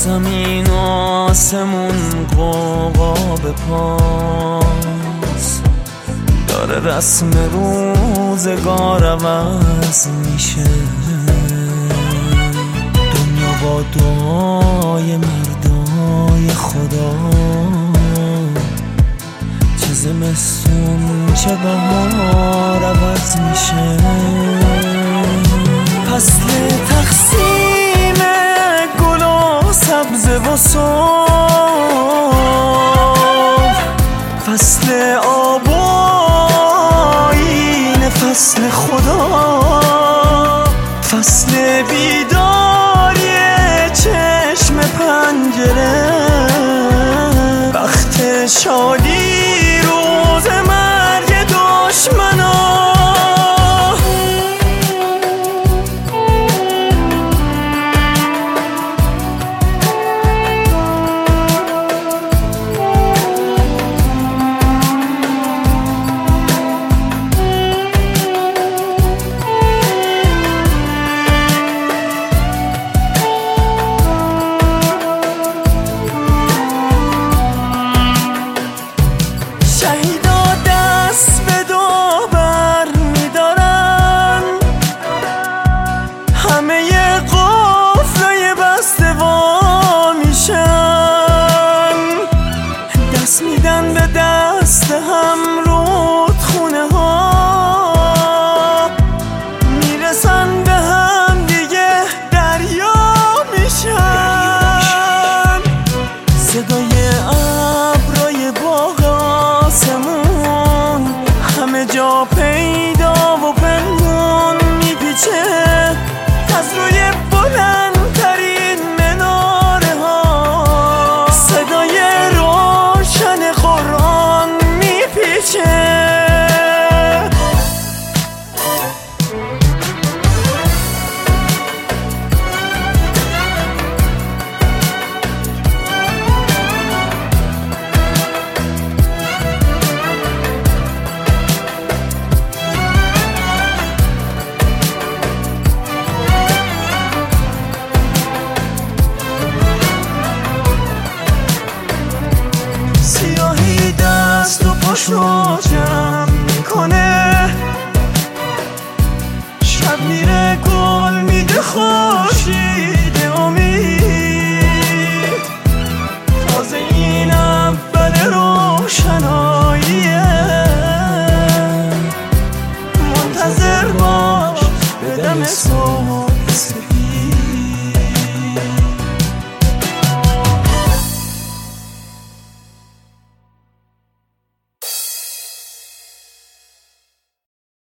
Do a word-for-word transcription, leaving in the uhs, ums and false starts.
زمین و آسمون قوقا پاس داره، رسم روزگار عوض میشه. دنیا با دعای مردای خدا چه زمستون چه بهار عوض میشه. فصل تقسیم گل و سبزه و صبح، فصل آب و آیین، فصل خدا، فصل بیداری چشم پنجره، وقت شادی روز مرگ دشمنا. میدن به دست هم رودخونه ها، میرسن به هم دیگه دریا میشن. صدای ابرای باغ آسمون همه جا پیدا و پنهون میپیچه، از روی بلندترین مناره ها صدای قرآن میپیچه. سیاهی دست و پاشو جمع میکنه، شب میره گل میده خورشید امید. تازه این اول روشناییه، منتظر باش به دم صبح.